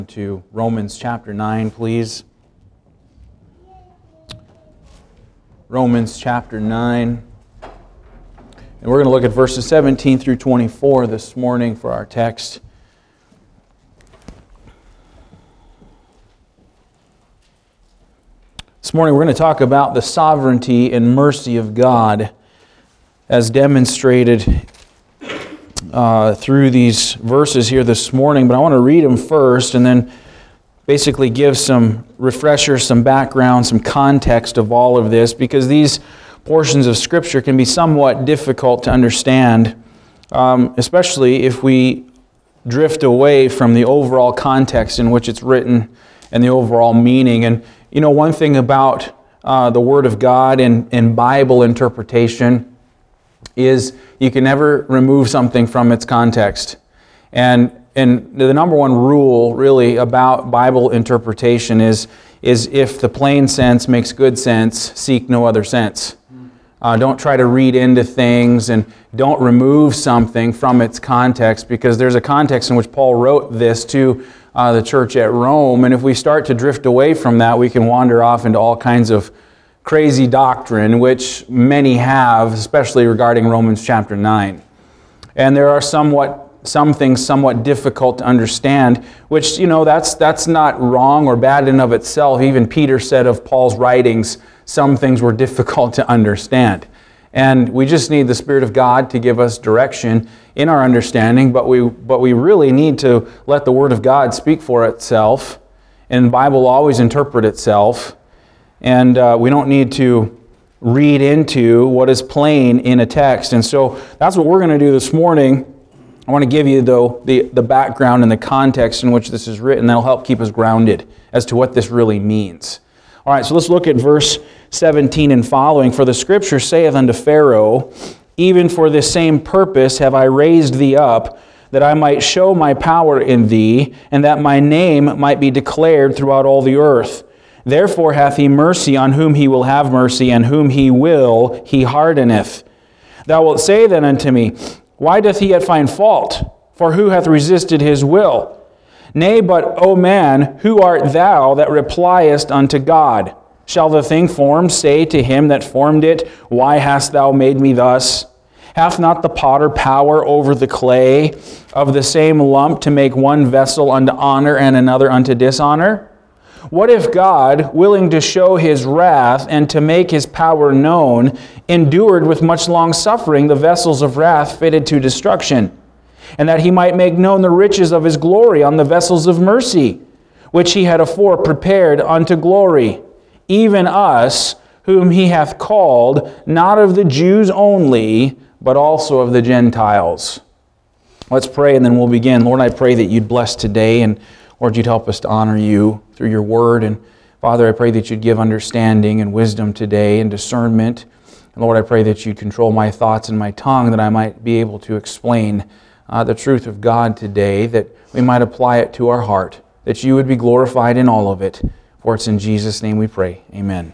To Romans chapter 9, please. Romans chapter 9. And we're going to look at verses 17 through 24 this morning for our text. This morning we're going to talk about the sovereignty and mercy of God as demonstrated through these verses here this morning, but I want to read them first and then basically give some refresher, some background, some context of all of this, because these portions of Scripture can be somewhat difficult to understand, especially if we drift away from the overall context in which it's written and the overall meaning. And you know, one thing about the Word of God and Bible interpretation is you can never remove something from its context. And the number one rule really about Bible interpretation is if the plain sense makes good sense, seek no other sense. Don't try to read into things and don't remove something from its context, because there's a context in which Paul wrote this to the church at Rome. And if we start to drift away from that, we can wander off into all kinds of crazy doctrine, which many have, especially regarding Romans chapter 9. And there are some things somewhat difficult to understand, which, you know, that's not wrong or bad in of itself. Even Peter said of Paul's writings, some things were difficult to understand. And we just need the Spirit of God to give us direction in our understanding, but we really need to let the Word of God speak for itself, and the Bible will always interpret itself. And we don't need to read into what is plain in a text. And so that's what we're going to do this morning. I want to give you, though, the background and the context in which this is written. That'll help keep us grounded as to what this really means. All right, so let's look at verse 17 and following. For the Scripture saith unto Pharaoh, even for this same purpose have I raised thee up, that I might show my power in thee, and that my name might be declared throughout all the earth. Therefore hath he mercy on whom he will have mercy, and whom he will he hardeneth. Thou wilt say then unto me, why doth he yet find fault? For who hath resisted his will? Nay, but, O man, who art thou that repliest unto God? Shall the thing formed say to him that formed it, why hast thou made me thus? Hath not the potter power over the clay of the same lump to make one vessel unto honor and another unto dishonor? What if God, willing to show His wrath and to make His power known, endured with much long suffering the vessels of wrath fitted to destruction, and that He might make known the riches of His glory on the vessels of mercy, which He had afore prepared unto glory, even us, whom He hath called, not of the Jews only, but also of the Gentiles. Let's pray and then we'll begin. Lord, I pray that You'd bless today, and Lord, You'd help us to honor You through Your Word. And Father, I pray that You'd give understanding and wisdom today and discernment. And Lord, I pray that You'd control my thoughts and my tongue, that I might be able to explain the truth of God today, that we might apply it to our heart, that You would be glorified in all of it. For it's in Jesus' name we pray. Amen.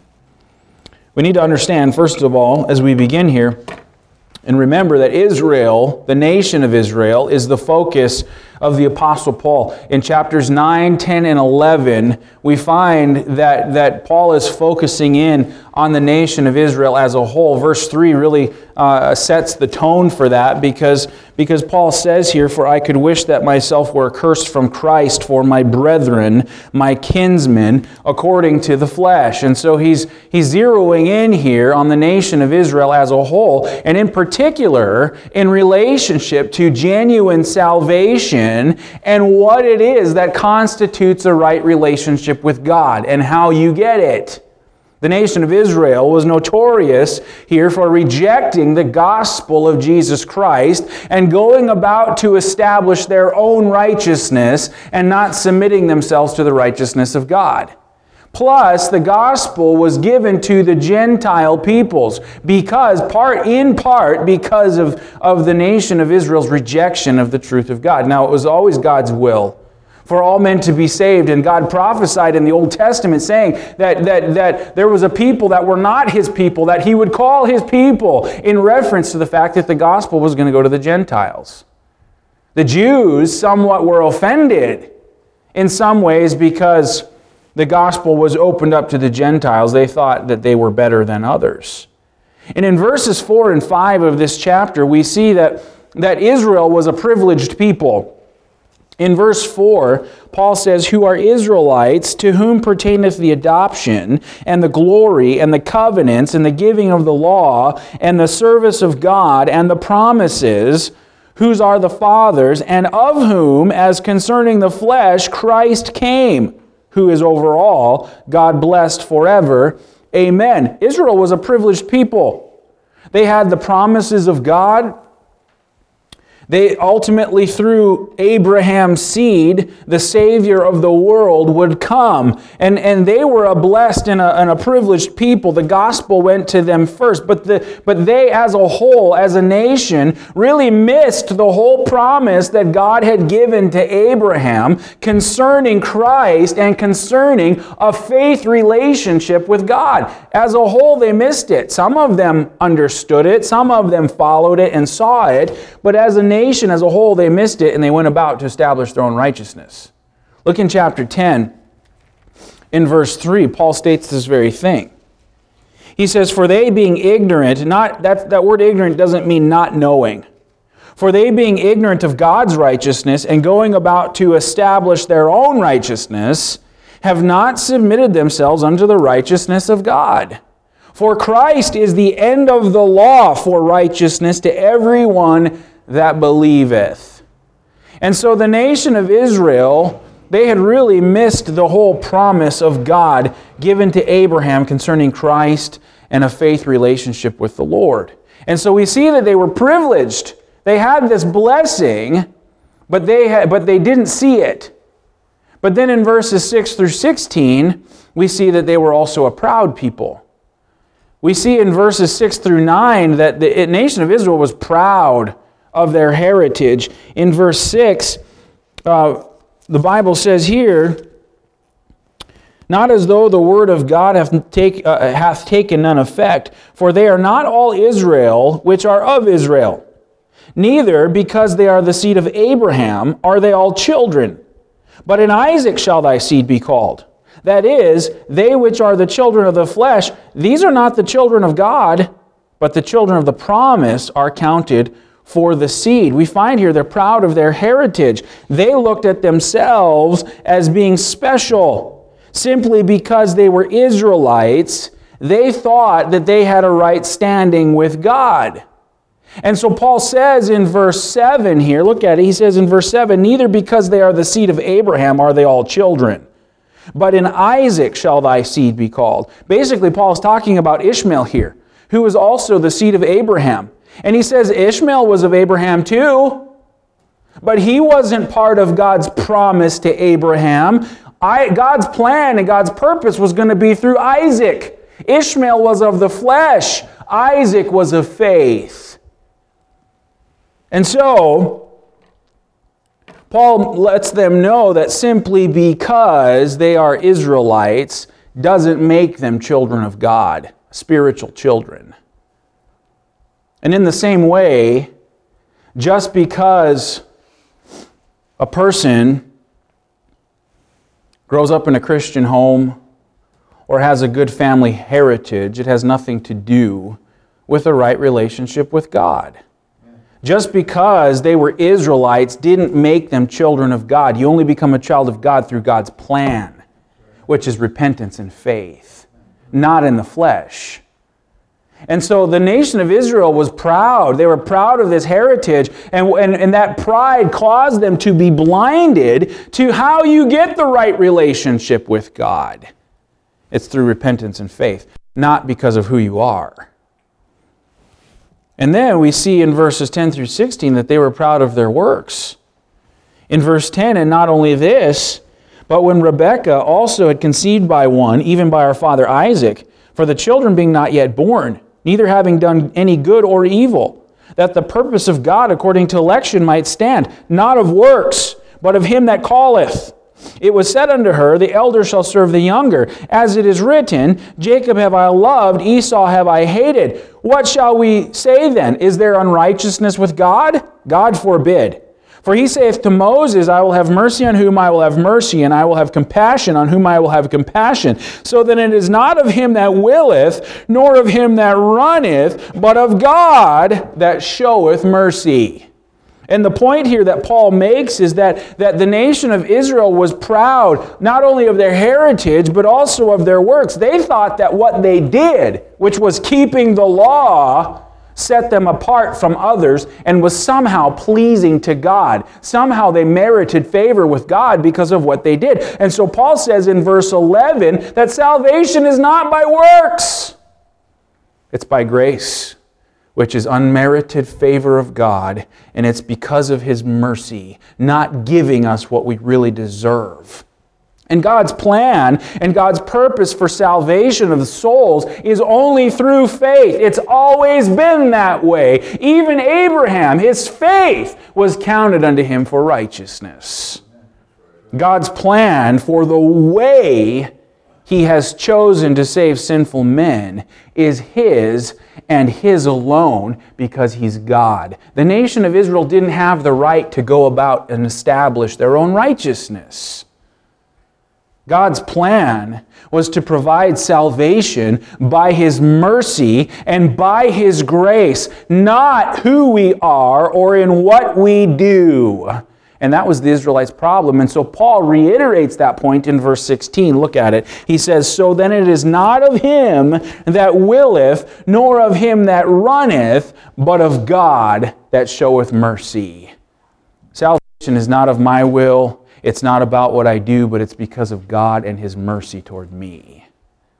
We need to understand, first of all, as we begin here, and remember that Israel, the nation of Israel, is the focus of the Apostle Paul. In chapters 9, 10, and 11, we find that Paul is focusing in on the nation of Israel as a whole. Verse 3 really sets the tone for that, because Paul says here, for I could wish that myself were accursed from Christ for my brethren, my kinsmen, according to the flesh. And so he's zeroing in here on the nation of Israel as a whole, and in particular in relationship to genuine salvation and what it is that constitutes a right relationship with God and how you get it. The nation of Israel was notorious here for rejecting the gospel of Jesus Christ and going about to establish their own righteousness and not submitting themselves to the righteousness of God. Plus, the gospel was given to the Gentile peoples in part because of the nation of Israel's rejection of the truth of God. Now, it was always God's will for all men to be saved. And God prophesied in the Old Testament saying that there was a people that were not His people, that He would call His people, in reference to the fact that the gospel was going to go to the Gentiles. The Jews somewhat were offended in some ways because the gospel was opened up to the Gentiles. They thought that they were better than others. And in verses 4 and 5 of this chapter, we see that Israel was a privileged people. In verse 4, Paul says, "Who are Israelites, to whom pertaineth the adoption, and the glory, and the covenants, and the giving of the law, and the service of God, and the promises, whose are the fathers, and of whom, as concerning the flesh, Christ came, who is over all, God blessed forever. Amen." Israel was a privileged people. They had the promises of God. They ultimately, through Abraham's seed, the Savior of the world would come. And they were a blessed and a privileged people. The gospel went to them first. But they as a whole, as a nation, really missed the whole promise that God had given to Abraham concerning Christ and concerning a faith relationship with God. As a whole, they missed it. Some of them understood it. Some of them followed it and saw it. But as a nation as a whole, they missed it, and they went about to establish their own righteousness. Look in chapter 10, in verse 3, Paul states this very thing. He says, "For they being ignorant," that word ignorant doesn't mean not knowing. "For they being ignorant of God's righteousness and going about to establish their own righteousness, have not submitted themselves unto the righteousness of God. For Christ is the end of the law for righteousness to everyone that believeth." And so the nation of Israel, they had really missed the whole promise of God given to Abraham concerning Christ and a faith relationship with the Lord. And so we see that they were privileged. They had this blessing, but they didn't see it. But then in verses 6 through 16, we see that they were also a proud people. We see in verses 6 through 9 that the nation of Israel was proud of their heritage. In verse 6, the Bible says here, "Not as though the word of God hath taken none effect, for they are not all Israel which are of Israel. Neither, because they are the seed of Abraham, are they all children. But in Isaac shall thy seed be called. That is, they which are the children of the flesh, these are not the children of God, but the children of the promise are counted for the seed." We find here they're proud of their heritage. They looked at themselves as being special. Simply because they were Israelites, they thought that they had a right standing with God. And so Paul says in verse 7 here, look at it, he says in verse 7, "Neither because they are the seed of Abraham are they all children, but in Isaac shall thy seed be called." Basically, Paul is talking about Ishmael here, who is also the seed of Abraham. And he says Ishmael was of Abraham too, but he wasn't part of God's promise to Abraham. God's plan and God's purpose was going to be through Isaac. Ishmael was of the flesh. Isaac was of faith. And so, Paul lets them know that simply because they are Israelites doesn't make them children of God, spiritual children. And in the same way, just because a person grows up in a Christian home or has a good family heritage, it has nothing to do with a right relationship with God. Just because they were Israelites didn't make them children of God. You only become a child of God through God's plan, which is repentance and faith, not in the flesh. And so the nation of Israel was proud. They were proud of this heritage, and that pride caused them to be blinded to how you get the right relationship with God. It's through repentance and faith, not because of who you are. And then we see in verses 10 through 16 that they were proud of their works. In verse 10, "And not only this, but when Rebekah also had conceived by one, even by our father Isaac, for the children being not yet born, neither having done any good or evil, that the purpose of God according to election might stand, not of works, but of him that calleth. It was said unto her, The elder shall serve the younger. As it is written, Jacob have I loved, Esau have I hated. What shall we say then? Is there unrighteousness with God? God forbid. For he saith to Moses, I will have mercy on whom I will have mercy, and I will have compassion on whom I will have compassion. So then it is not of him that willeth, nor of him that runneth, but of God that showeth mercy. And the point here that Paul makes is that the nation of Israel was proud not only of their heritage, but also of their works. They thought that what they did, which was keeping the law, set them apart from others and was somehow pleasing to God. Somehow they merited favor with God because of what they did. And so Paul says in verse 11 that salvation is not by works. It's by grace, which is unmerited favor of God, and it's because of His mercy, not giving us what we really deserve. And God's plan and God's purpose for salvation of the souls is only through faith. It's always been that way. Even Abraham, his faith was counted unto him for righteousness. God's plan for the way He has chosen to save sinful men is His and His alone because He's God. The nation of Israel didn't have the right to go about and establish their own righteousness. God's plan was to provide salvation by His mercy and by His grace, not who we are or in what we do. And that was the Israelites' problem. And so Paul reiterates that point in verse 16. Look at it. He says, So then it is not of him that willeth, nor of him that runneth, but of God that showeth mercy. Salvation is not of my will. It's not about what I do, but it's because of God and His mercy toward me.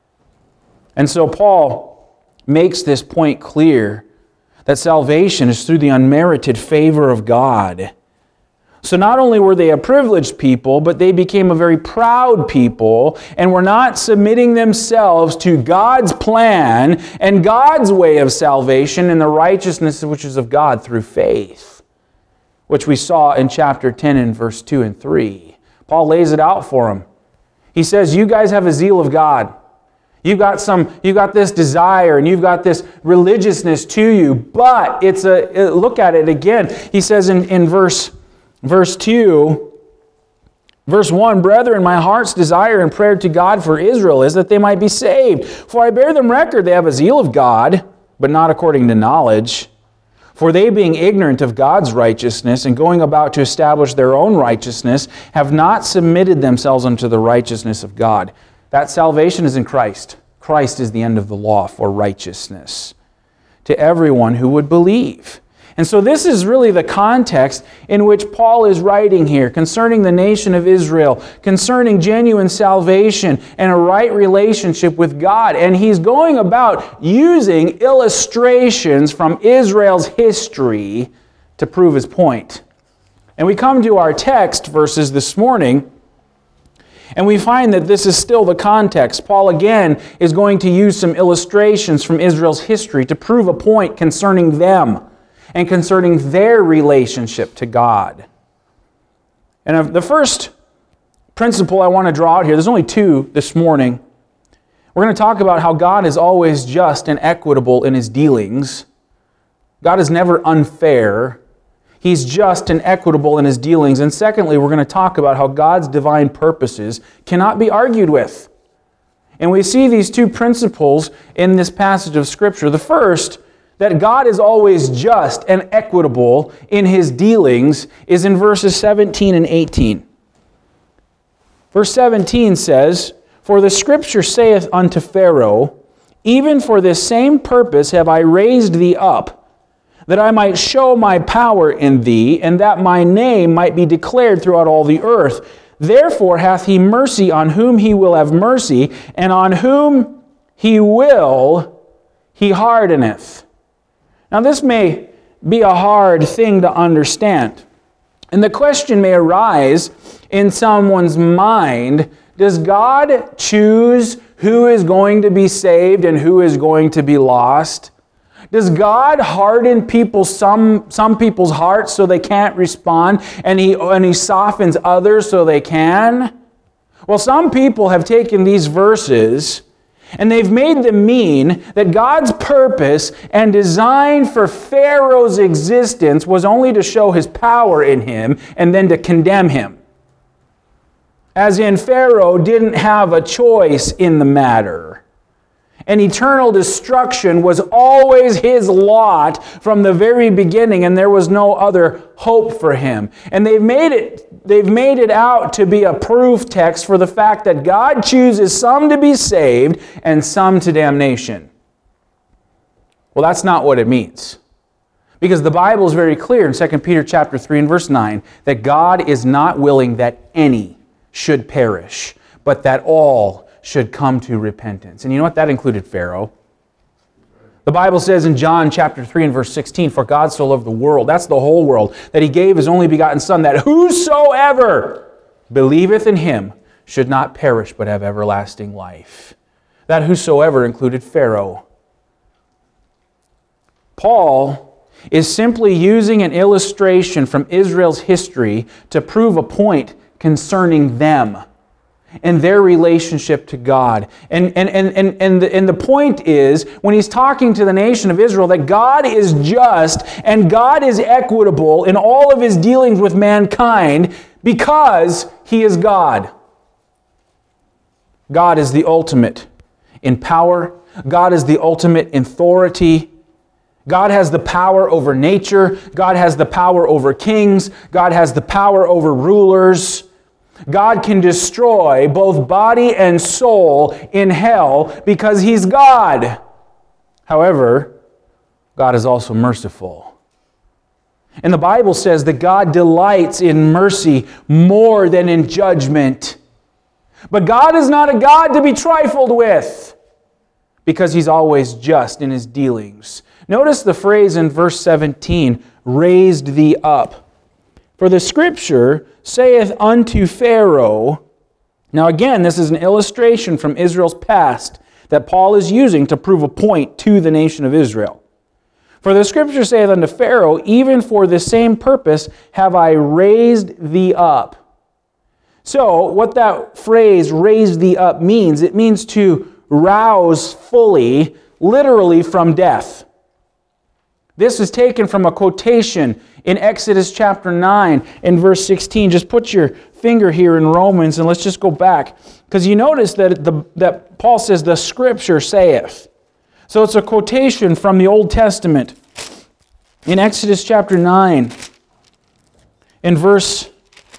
And so Paul makes this point clear that salvation is through the unmerited favor of God. So not only were they a privileged people, but they became a very proud people and were not submitting themselves to God's plan and God's way of salvation and the righteousness which is of God through faith, which we saw in chapter 10 and verse 2 and 3. Paul lays it out for them. He says, you guys have a zeal of God. You've got this desire and you've got this religiousness to you, but look at it again. He says in verse 2, verse 1, Brethren, my heart's desire and prayer to God for Israel is that they might be saved. For I bear them record they have a zeal of God, but not according to knowledge. For they, being ignorant of God's righteousness and going about to establish their own righteousness, have not submitted themselves unto the righteousness of God. That salvation is in Christ. Christ is the end of the law for righteousness to everyone who would believe. And so this is really the context in which Paul is writing here concerning the nation of Israel, concerning genuine salvation and a right relationship with God. And he's going about using illustrations from Israel's history to prove his point. And we come to our text verses this morning, and we find that this is still the context. Paul again is going to use some illustrations from Israel's history to prove a point concerning them and concerning their relationship to God. And the first principle I want to draw out here, there's only two this morning. We're going to talk about how God is always just and equitable in His dealings. God is never unfair. He's just and equitable in His dealings. And secondly, we're going to talk about how God's divine purposes cannot be argued with. And we see these two principles in this passage of Scripture. The first, that God is always just and equitable in His dealings, is in verses 17 and 18. Verse 17 says, For the Scripture saith unto Pharaoh, Even for this same purpose have I raised thee up, that I might show my power in thee, and that my name might be declared throughout all the earth. Therefore hath He mercy on whom He will have mercy, and on whom He will He hardeneth. Now this may be a hard thing to understand. And the question may arise in someone's mind, does God choose who is going to be saved and who is going to be lost? Does God harden some people's hearts so they can't respond, and He softens others so they can? Well, some people have taken these verses And they've made them mean that God's purpose and design for Pharaoh's existence was only to show his power in him and then to condemn him. As in, Pharaoh didn't have a choice in the matter. And eternal destruction was always his lot from the very beginning, and there was no other hope for him. And they've made it out to be a proof text for the fact that God chooses some to be saved and some to damnation. Well, that's not what it means. Because the Bible is very clear in 2 Peter chapter 3 and verse 9 that God is not willing that any should perish, but that all should come to repentance. And you know what? That included Pharaoh. The Bible says in John chapter 3 and verse 16, "For God so loved the world," that's the whole world, "that He gave His only begotten Son, that whosoever believeth in Him should not perish but have everlasting life." That whosoever included Pharaoh. Paul is simply using an illustration from Israel's history to prove a point concerning them and their relationship to God. And the point is, when he's talking to the nation of Israel, that God is just and God is equitable in all of His dealings with mankind because He is God. God is the ultimate in power. God is the ultimate in authority. God has the power over nature. God has the power over kings. God has the power over rulers. God can destroy both body and soul in hell because He's God. However, God is also merciful. And the Bible says that God delights in mercy more than in judgment. But God is not a God to be trifled with because He's always just in His dealings. Notice the phrase in verse 17, "raised thee up. For the Scripture saith unto Pharaoh," now again, this is an illustration from Israel's past that Paul is using to prove a point to the nation of Israel. "For the Scripture saith unto Pharaoh, even for the same purpose have I raised thee up." So, what that phrase, "raised thee up," means, it means to rouse fully, literally from death. This is taken from a quotation in Exodus chapter 9 and verse 16. Just put your finger here in Romans and let's just go back. Because you notice that Paul says, "the Scripture saith." So it's a quotation from the Old Testament. In Exodus chapter 9, in verse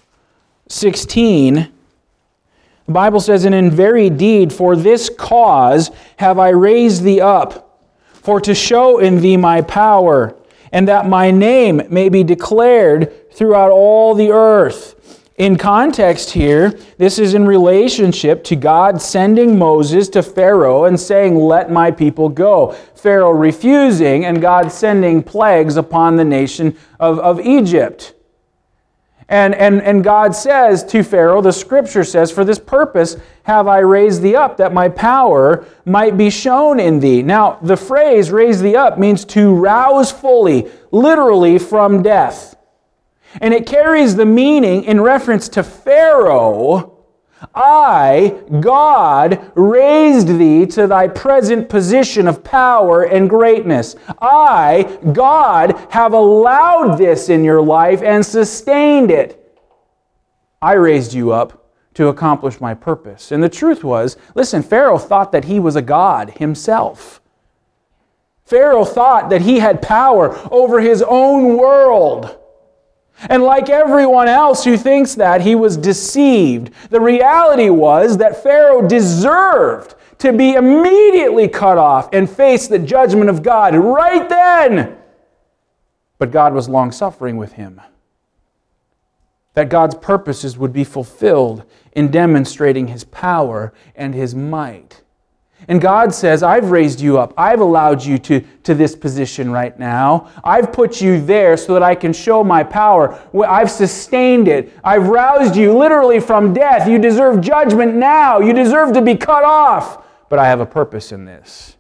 16, the Bible says, "And in very deed, for this cause have I raised thee up, for to show in thee my power, and that my name may be declared throughout all the earth." In context here, this is in relationship to God sending Moses to Pharaoh and saying, "Let my people go." Pharaoh refusing, and God sending plagues upon the nation of Egypt. And God says to Pharaoh, the Scripture says, "For this purpose have I raised thee up, that my power might be shown in thee." Now, the phrase "raise thee up" means to rouse fully, literally from death. And it carries the meaning in reference to Pharaoh, "I, God, raised thee to thy present position of power and greatness. I, God, have allowed this in your life and sustained it. I raised you up to accomplish my purpose." And the truth was, listen, Pharaoh thought that he was a god himself. Pharaoh thought that he had power over his own world. And like everyone else who thinks that, he was deceived. The reality was that Pharaoh deserved to be immediately cut off and face the judgment of God right then. But God was long-suffering with him. That God's purposes would be fulfilled in demonstrating His power and His might. And God says, "I've raised you up. I've allowed you to this position right now. I've put you there so that I can show my power. I've sustained it. I've roused you literally from death. You deserve judgment now. You deserve to be cut off. But I have a purpose in this."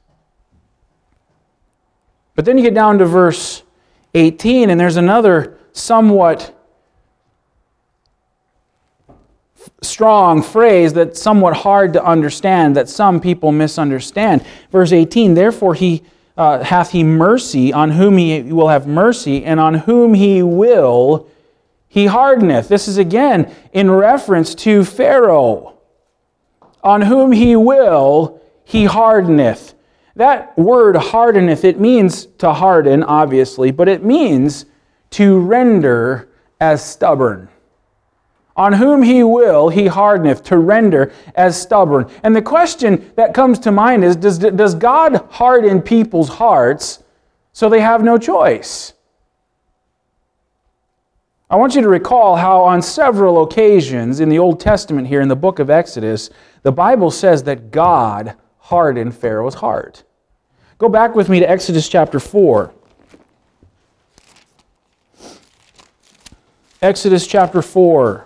But then you get down to verse 18, and there's another somewhat strong phrase that's somewhat hard to understand, that some people misunderstand. Verse 18, therefore hath he mercy on whom he will have mercy, and on whom he will he hardeneth. This is again in reference to Pharaoh. On whom he will he hardeneth. That word hardeneth, it means to harden, obviously, but it means to render as stubborn. On whom he will he hardeneth, to render as stubborn. And the question that comes to mind is, does God harden people's hearts so they have no choice? I want you to recall how on several occasions in the Old Testament here in the book of Exodus, the Bible says that God hardened Pharaoh's heart. Go back with me to Exodus chapter 4. Exodus chapter 4.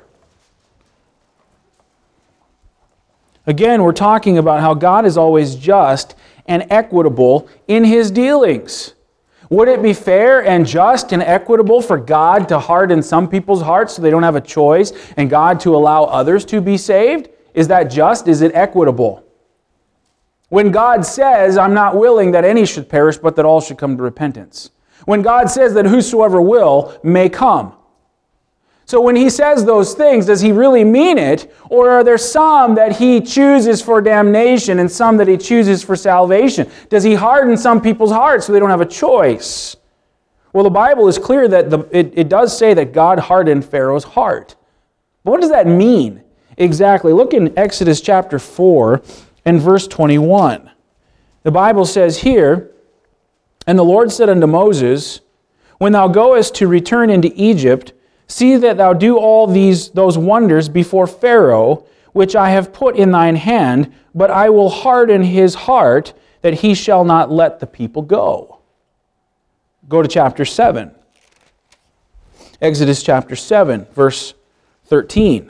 Again, we're talking about how God is always just and equitable in His dealings. Would it be fair and just and equitable for God to harden some people's hearts so they don't have a choice, and God to allow others to be saved? Is that just? Is it equitable? When God says, I'm not willing that any should perish, but that all should come to repentance. When God says that whosoever will may come. So when He says those things, does He really mean it? Or are there some that He chooses for damnation and some that He chooses for salvation? Does He harden some people's hearts so they don't have a choice? Well, the Bible is clear that it does say that God hardened Pharaoh's heart. But what does that mean exactly? Look in Exodus chapter 4 and verse 21. The Bible says here, and the Lord said unto Moses, when thou goest to return into Egypt, see that thou do all those wonders before Pharaoh, which I have put in thine hand, but I will harden his heart, that he shall not let the people go. Go to chapter 7. Exodus chapter 7, verse 13.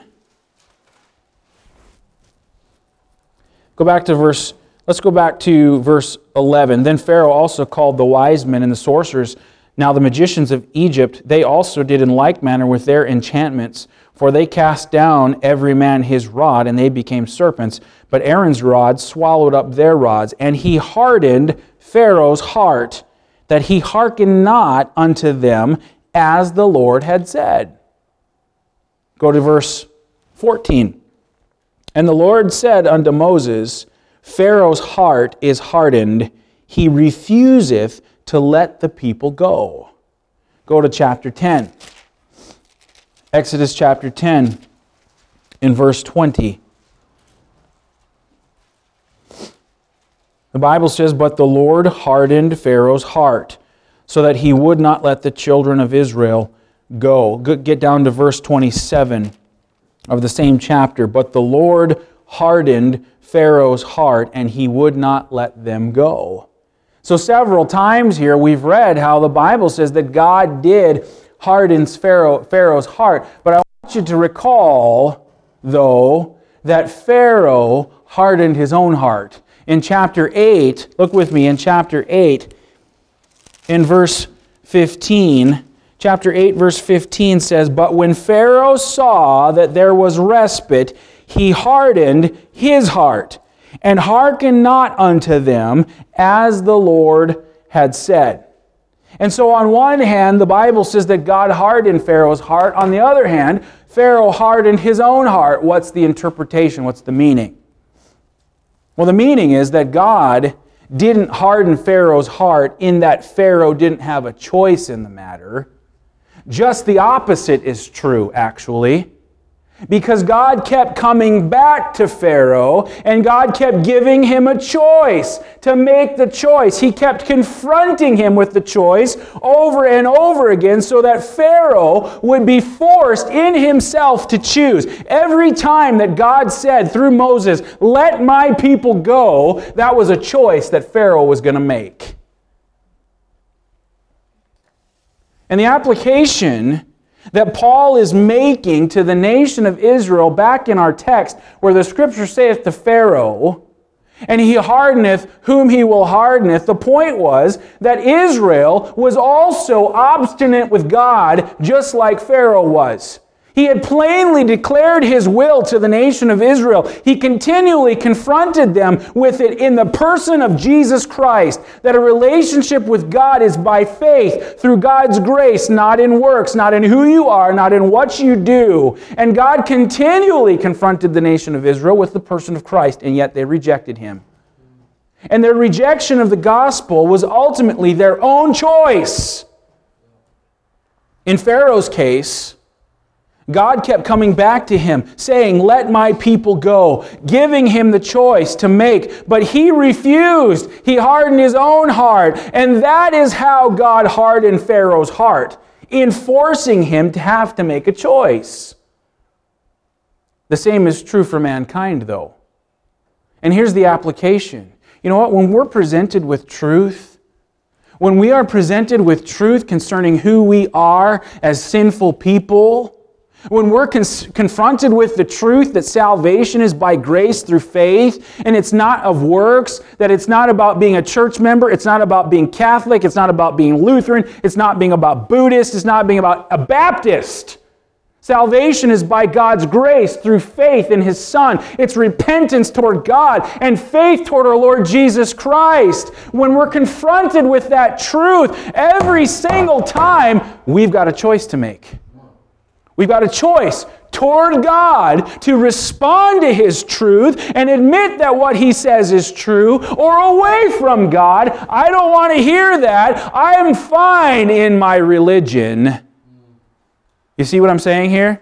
Let's go back to verse 11. Then Pharaoh also called the wise men and the sorcerers. Now the magicians of Egypt, they also did in like manner with their enchantments, for they cast down every man his rod, and they became serpents. But Aaron's rod swallowed up their rods, and he hardened Pharaoh's heart, that he hearkened not unto them, as the Lord had said. Go to verse 14. And the Lord said unto Moses, Pharaoh's heart is hardened, he refuseth to let the people go. Go to chapter 10. Exodus chapter 10 in verse 20. The Bible says, but the Lord hardened Pharaoh's heart, so that he would not let the children of Israel go. Get down to verse 27 of the same chapter. But the Lord hardened Pharaoh's heart, and he would not let them go. So several times here we've read how the Bible says that God did harden Pharaoh's heart. But I want you to recall, though, that Pharaoh hardened his own heart. In chapter 8, look with me, in chapter 8, in verse 15, chapter 8, verse 15 says, but when Pharaoh saw that there was respite, he hardened his heart, and hearkened not unto them, as the Lord had said. And so on one hand, the Bible says that God hardened Pharaoh's heart. On the other hand, Pharaoh hardened his own heart. What's the interpretation? What's the meaning? Well, the meaning is that God didn't harden Pharaoh's heart in that Pharaoh didn't have a choice in the matter. Just the opposite is true, actually. Because God kept coming back to Pharaoh, and God kept giving him a choice to make the choice. He kept confronting him with the choice over and over again, so that Pharaoh would be forced in himself to choose. Every time that God said through Moses, let my people go, that was a choice that Pharaoh was going to make. And the application that Paul is making to the nation of Israel back in our text, where the Scripture saith to Pharaoh, and he hardeneth whom he will hardeneth, the point was that Israel was also obstinate with God, just like Pharaoh was. He had plainly declared His will to the nation of Israel. He continually confronted them with it in the person of Jesus Christ, that a relationship with God is by faith, through God's grace, not in works, not in who you are, not in what you do. And God continually confronted the nation of Israel with the person of Christ, and yet they rejected Him. And their rejection of the gospel was ultimately their own choice. In Pharaoh's case, God kept coming back to him, saying, "Let my people go," giving him the choice to make. But he refused. He hardened his own heart. And that is how God hardened Pharaoh's heart, in forcing him to have to make a choice. The same is true for mankind, though. And here's the application. You know what? When we're presented with truth, when we are presented with truth concerning who we are as sinful people, when we're confronted with the truth that salvation is by grace through faith, and it's not of works, that it's not about being a church member, it's not about being Catholic, it's not about being Lutheran, it's not being about Buddhist, it's not being about a Baptist. Salvation is by God's grace through faith in His Son. It's repentance toward God and faith toward our Lord Jesus Christ. When we're confronted with that truth, every single time, we've got a choice to make. We've got a choice toward God to respond to His truth and admit that what He says is true, or away from God. I don't want to hear that. I am fine in my religion. You see what I'm saying here?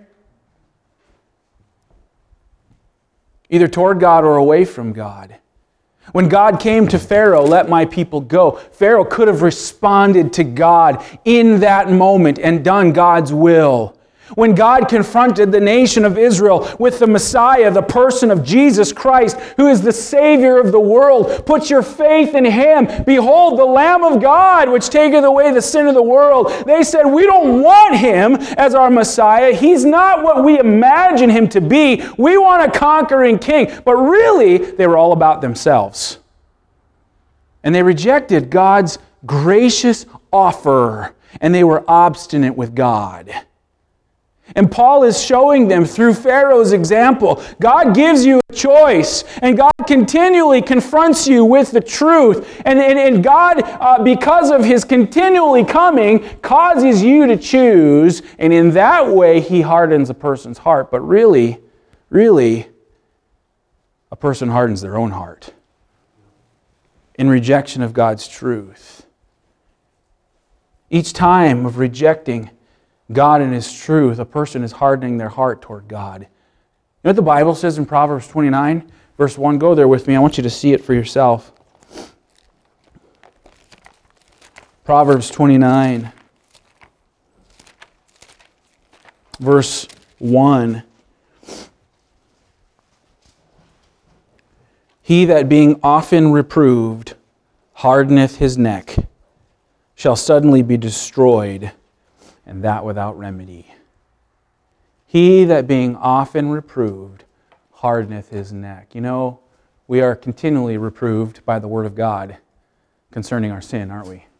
Either toward God or away from God. When God came to Pharaoh, "Let my people go," Pharaoh could have responded to God in that moment and done God's will. When God confronted the nation of Israel with the Messiah, the person of Jesus Christ, who is the Savior of the world, "Put your faith in Him. Behold, the Lamb of God, which taketh away the sin of the world." They said, "We don't want Him as our Messiah. He's not what we imagine Him to be. We want a conquering king." But really, they were all about themselves. And they rejected God's gracious offer, and they were obstinate with God. And Paul is showing them through Pharaoh's example, God gives you a choice, and God continually confronts you with the truth. And God, because of His continually coming, causes you to choose, and in that way He hardens a person's heart. But really, a person hardens their own heart in rejection of God's truth. Each time of rejecting God and His truth, a person is hardening their heart toward God. You know what the Bible says in Proverbs 29, verse 1? Go there with me. I want you to see it for yourself. Proverbs 29, verse 1. "He that being often reproved hardeneth his neck shall suddenly be destroyed, and that without remedy." He that being often reproved hardeneth his neck. You know, we are continually reproved by the Word of God concerning our sin, aren't we?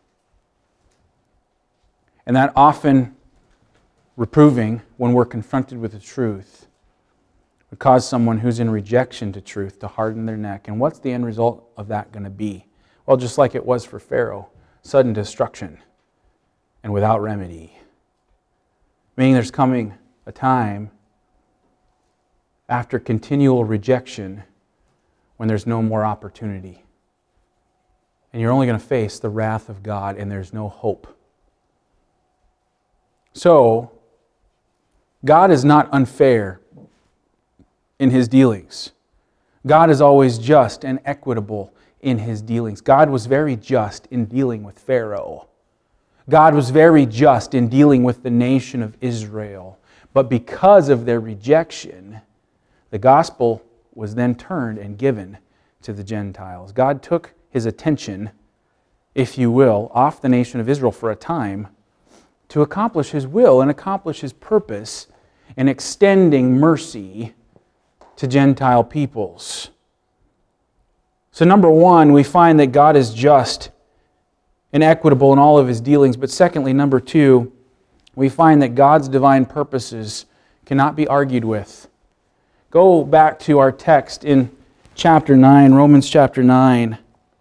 And that often reproving, when we're confronted with the truth, would cause someone who's in rejection to truth to harden their neck. And what's the end result of that going to be? Well, just like it was for Pharaoh, sudden destruction and without remedy. Meaning there's coming a time after continual rejection when there's no more opportunity. And you're only going to face the wrath of God, and there's no hope. So, God is not unfair in His dealings. God is always just and equitable in His dealings. God was very just in dealing with Pharaoh. God was very just in dealing with the nation of Israel. But because of their rejection, the gospel was then turned and given to the Gentiles. God took His attention, if you will, off the nation of Israel for a time to accomplish His will and accomplish His purpose in extending mercy to Gentile peoples. So number one, we find that God is just and equitable in all of His dealings. But secondly, number two, we find that God's divine purposes cannot be argued with. Go back to our text in chapter 9, Romans chapter 9,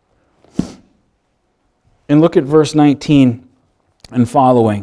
and look at verse 19 and following.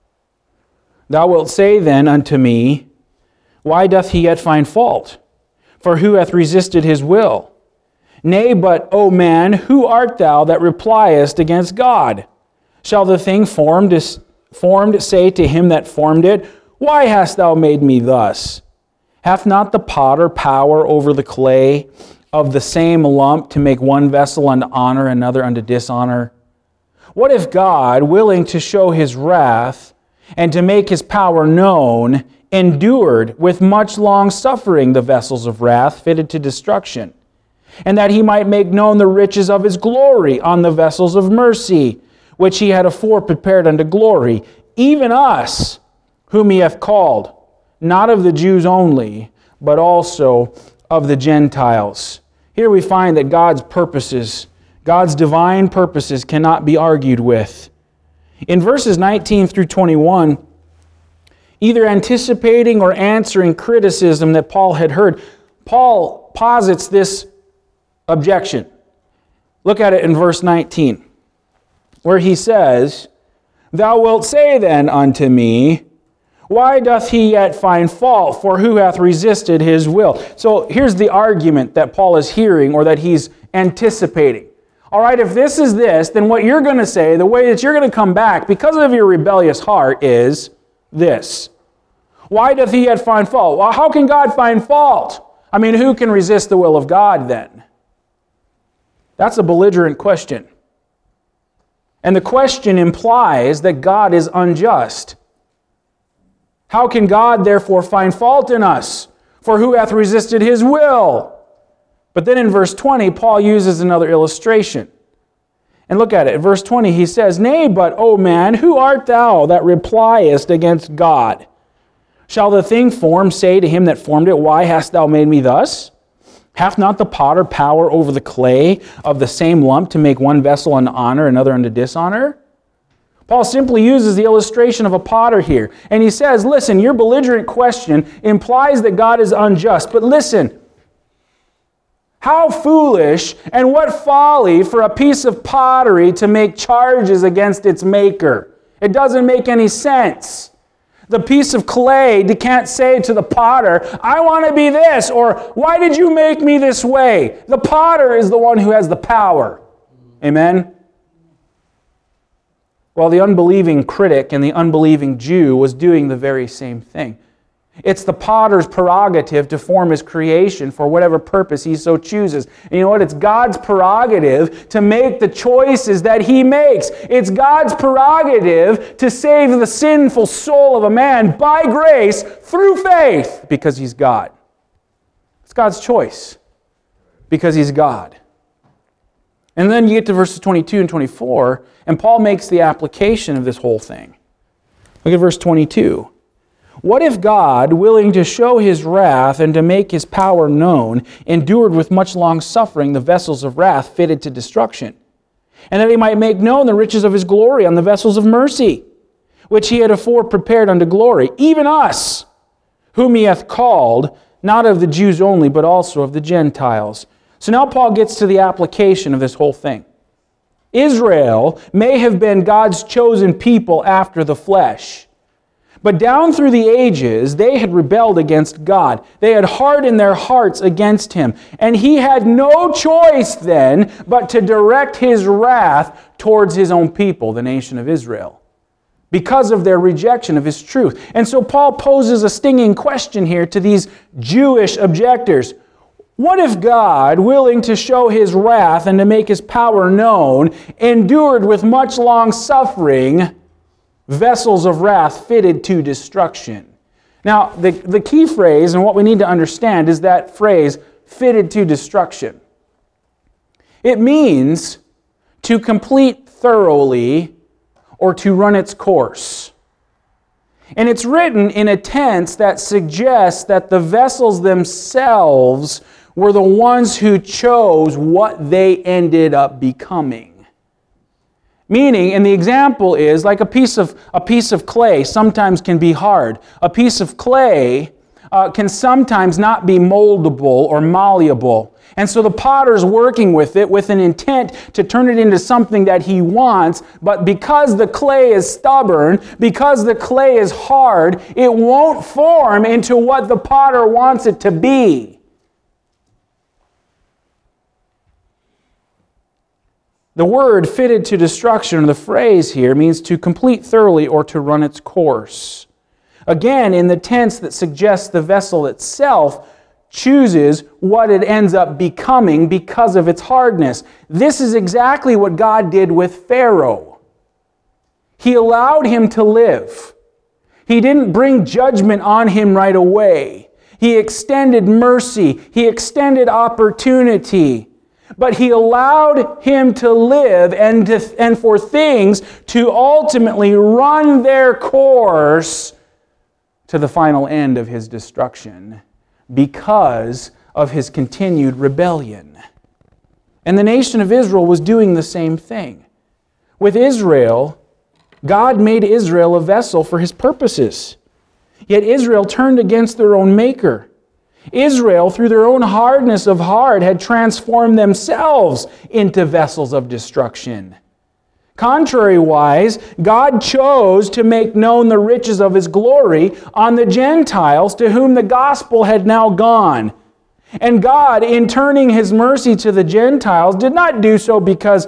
Thou wilt say then unto me, why doth he yet find fault? For who hath resisted his will? Nay, but, O man, who art thou that repliest against God? Shall the thing formed say to him that formed it, why hast thou made me thus? Hath not the potter power over the clay of the same lump to make one vessel unto honor, another unto dishonor? What if God, willing to show his wrath and to make his power known, endured with much long suffering the vessels of wrath fitted to destruction, and that he might make known the riches of his glory on the vessels of mercy, which he had afore prepared unto glory, even us, whom he hath called, not of the Jews only, but also of the Gentiles. Here we find that God's purposes, God's divine purposes, cannot be argued with. In verses 19 through 21, either anticipating or answering criticism that Paul had heard, Paul posits this objection. Look at it in verse 19, where he says, Thou wilt say then unto me, why doth he yet find fault? For who hath resisted his will? So here's the argument that Paul is hearing, or that he's anticipating. All right, if this is this, then what you're going to say, the way that you're going to come back because of your rebellious heart is this. Why doth he yet find fault? Well, how can God find fault? I mean, who can resist the will of God then? That's a belligerent question. And the question implies that God is unjust. How can God therefore find fault in us? For who hath resisted his will? But then in verse 20, Paul uses another illustration. And look at it. In verse 20, he says, Nay, but, O man, who art thou that repliest against God? Shall the thing formed say to him that formed it, Why hast thou made me thus? Hath not the potter power over the clay of the same lump to make one vessel unto honor, another unto dishonor? Paul simply uses the illustration of a potter here. And he says, listen, your belligerent question implies that God is unjust. But listen, how foolish and what folly for a piece of pottery to make charges against its maker. It doesn't make any sense. The piece of clay can't say to the potter, I want to be this, or why did you make me this way? The potter is the one who has the power. Amen? While the unbelieving critic and the unbelieving Jew was doing the very same thing. It's the potter's prerogative to form his creation for whatever purpose he so chooses. And you know what? It's God's prerogative to make the choices that he makes. It's God's prerogative to save the sinful soul of a man by grace through faith because he's God. It's God's choice because he's God. And then you get to verses 22 and 24, and Paul makes the application of this whole thing. Look at verse 22. What if God, willing to show his wrath and to make his power known, endured with much long suffering the vessels of wrath fitted to destruction, and that he might make known the riches of his glory on the vessels of mercy, which he had afore prepared unto glory, even us, whom he hath called, not of the Jews only, but also of the Gentiles. So now Paul gets to the application of this whole thing. Israel may have been God's chosen people after the flesh, but down through the ages, they had rebelled against God. They had hardened their hearts against him. And he had no choice then but to direct his wrath towards his own people, the nation of Israel, because of their rejection of his truth. And so Paul poses a stinging question here to these Jewish objectors. What if God, willing to show his wrath and to make his power known, endured with much long suffering vessels of wrath fitted to destruction? Now, the key phrase, and what we need to understand, is that phrase, fitted to destruction. It means to complete thoroughly or to run its course. And it's written in a tense that suggests that the vessels themselves were the ones who chose what they ended up becoming. Meaning, and the example is like a piece of clay sometimes can be hard. A piece of clay can sometimes not be moldable or malleable. And so the potter's working with it with an intent to turn it into something that he wants, but because the clay is stubborn, because the clay is hard, it won't form into what the potter wants it to be. The word fitted to destruction, or the phrase here, means to complete thoroughly or to run its course. Again, in the tense that suggests the vessel itself chooses what it ends up becoming because of its hardness. This is exactly what God did with Pharaoh. He allowed him to live. He didn't bring judgment on him right away. He extended mercy. He extended opportunity. But he allowed him to live and for things to ultimately run their course to the final end of his destruction because of his continued rebellion. And the nation of Israel was doing the same thing. With Israel, God made Israel a vessel for his purposes. Yet Israel turned against their own maker. Israel, through their own hardness of heart, had transformed themselves into vessels of destruction. Contrariwise, God chose to make known the riches of his glory on the Gentiles to whom the gospel had now gone. And God, in turning his mercy to the Gentiles, did not do so because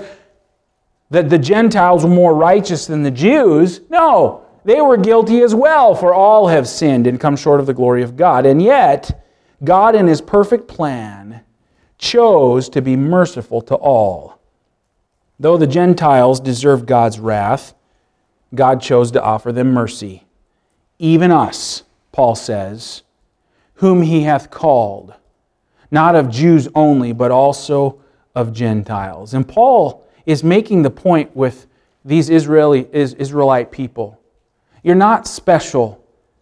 that the Gentiles were more righteous than the Jews. No, they were guilty as well, for all have sinned and come short of the glory of God. And yet, God in his perfect plan chose to be merciful to all. Though the Gentiles deserved God's wrath, God chose to offer them mercy. Even us, Paul says, whom he hath called, not of Jews only, but also of Gentiles. And Paul is making the point with these Israelite people. You're not special.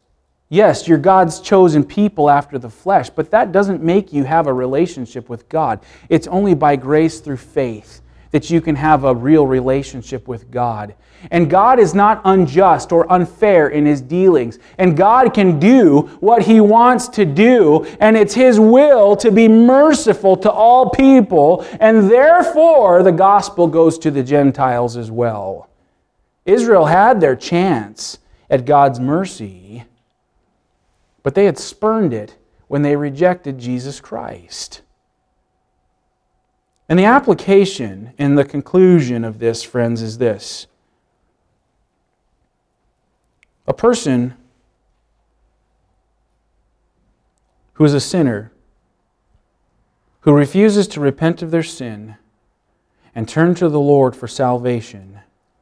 Yes, you're God's chosen people after the flesh, but that doesn't make you have a relationship with God. It's only by grace through faith that you can have a real relationship with God. And God is not unjust or unfair in his dealings. And God can do what he wants to do, and it's his will to be merciful to all people, and therefore the gospel goes to the Gentiles as well. Israel had their chance at God's mercy, but they had spurned it when they rejected Jesus Christ. And the application and the conclusion of this, friends, is this. A person who is a sinner, who refuses to repent of their sin and turn to the Lord for salvation,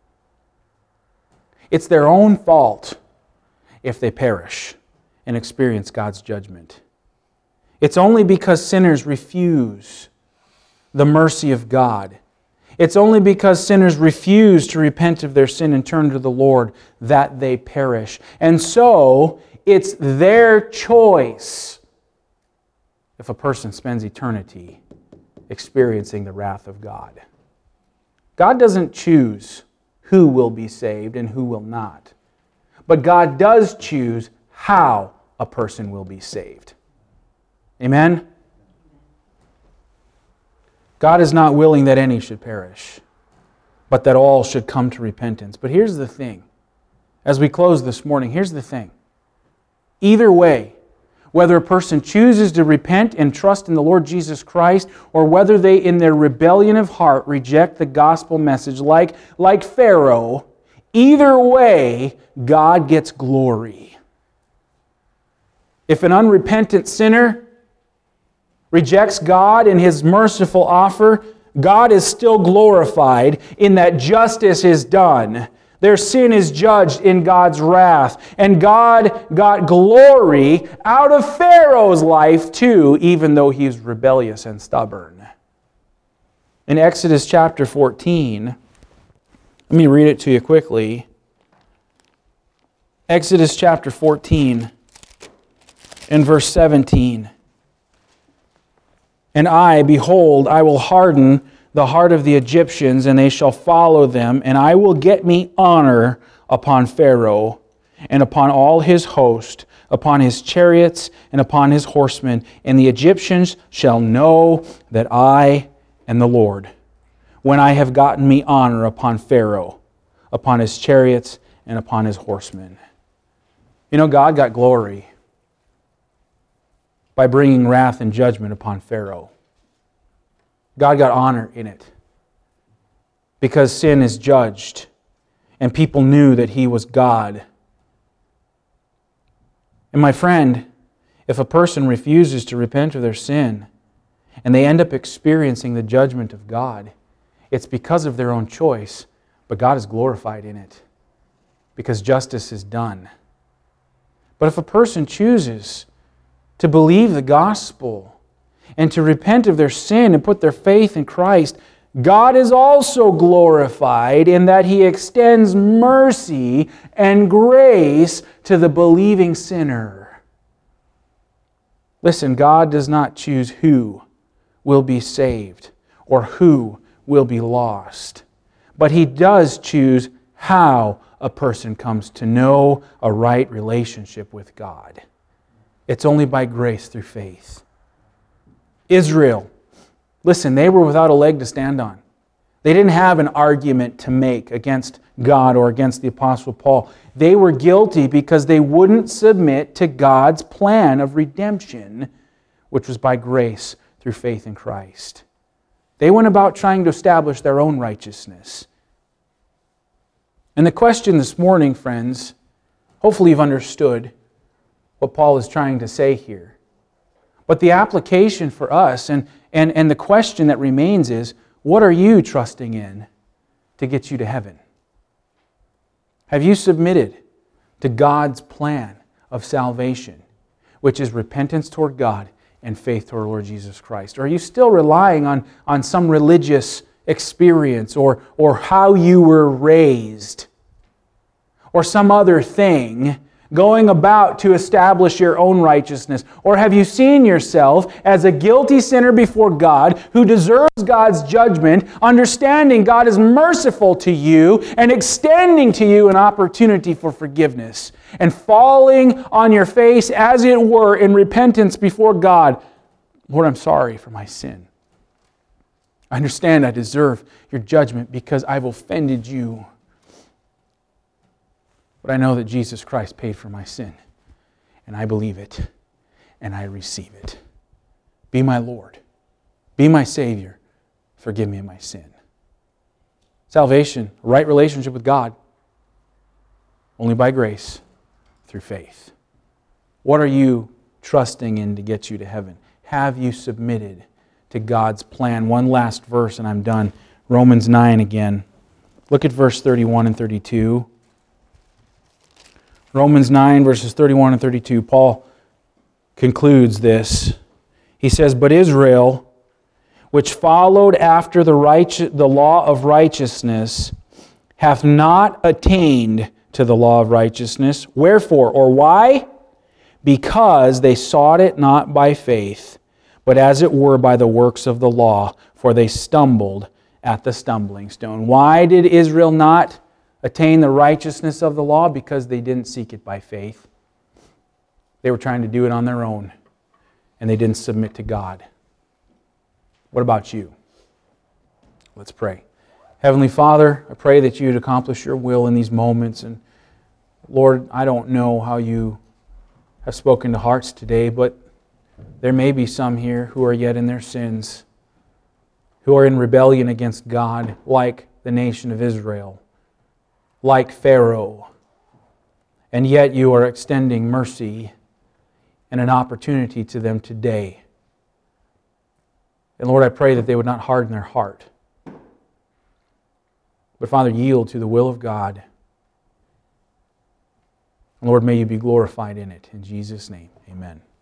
it's their own fault if they perish and experience God's judgment. It's only because sinners refuse the mercy of God. It's only because sinners refuse to repent of their sin and turn to the Lord that they perish. And so, it's their choice if a person spends eternity experiencing the wrath of God. God doesn't choose who will be saved and who will not. But God does choose how a person will be saved. Amen? God is not willing that any should perish, but that all should come to repentance. But here's the thing. As we close this morning, here's the thing. Either way, whether a person chooses to repent and trust in the Lord Jesus Christ, or whether they in their rebellion of heart reject the gospel message like Pharaoh, either way, God gets glory. If an unrepentant sinner rejects God and his merciful offer, God is still glorified in that justice is done. Their sin is judged in God's wrath. And God got glory out of Pharaoh's life too, even though he was rebellious and stubborn. In Exodus chapter 14, let me read it to you quickly. Exodus chapter 14 and verse 17. And I, behold, I will harden the heart of the Egyptians, and they shall follow them, and I will get me honor upon Pharaoh, and upon all his host, upon his chariots, and upon his horsemen, and the Egyptians shall know that I am the Lord, when I have gotten me honor upon Pharaoh, upon his chariots, and upon his horsemen. You know, God got glory by bringing wrath and judgment upon Pharaoh. God got honor in it because sin is judged and people knew that He was God. And my friend, if a person refuses to repent of their sin and they end up experiencing the judgment of God, it's because of their own choice, but God is glorified in it because justice is done. But if a person chooses to believe the gospel and to repent of their sin and put their faith in Christ, God is also glorified in that He extends mercy and grace to the believing sinner. Listen, God does not choose who will be saved or who will be lost, but He does choose how a person comes to know a right relationship with God. It's only by grace through faith. Israel, listen, they were without a leg to stand on. They didn't have an argument to make against God or against the Apostle Paul. They were guilty because they wouldn't submit to God's plan of redemption, which was by grace through faith in Christ. They went about trying to establish their own righteousness. And the question this morning, friends, hopefully you've understood what Paul is trying to say here. But the application for us and the question that remains is, what are you trusting in to get you to heaven? Have you submitted to God's plan of salvation, which is repentance toward God and faith toward Lord Jesus Christ? Or are you still relying on some religious experience or how you were raised or some other thing going about to establish your own righteousness? Or have you seen yourself as a guilty sinner before God who deserves God's judgment, understanding God is merciful to you and extending to you an opportunity for forgiveness, and falling on your face, as it were, in repentance before God? Lord, I'm sorry for my sin. I understand I deserve your judgment because I've offended you. But I know that Jesus Christ paid for my sin, and I believe it, and I receive it. Be my Lord. Be my Savior. Forgive me of my sin. Salvation, a right relationship with God, only by grace, through faith. What are you trusting in to get you to heaven? Have you submitted to God's plan? One last verse, and I'm done. Romans 9 again. Look at verse 31 and 32. Romans 9, verses 31 and 32, Paul concludes this. He says, "But Israel, which followed after the law of righteousness, hath not attained to the law of righteousness. Wherefore, or why? Because they sought it not by faith, but as it were by the works of the law, for they stumbled at the stumbling stone." Why did Israel not attain the righteousness of the law? Because they didn't seek it by faith. They were trying to do it on their own, and they didn't submit to God. What about you? Let's pray. Heavenly Father, I pray that you'd accomplish your will in these moments. And Lord, I don't know how you have spoken to hearts today, but there may be some here who are yet in their sins, who are in rebellion against God, like the nation of Israel, like Pharaoh, and yet you are extending mercy and an opportunity to them today. And Lord, I pray that they would not harden their heart, but Father, yield to the will of God. And Lord, may you be glorified in it. In Jesus' name, amen.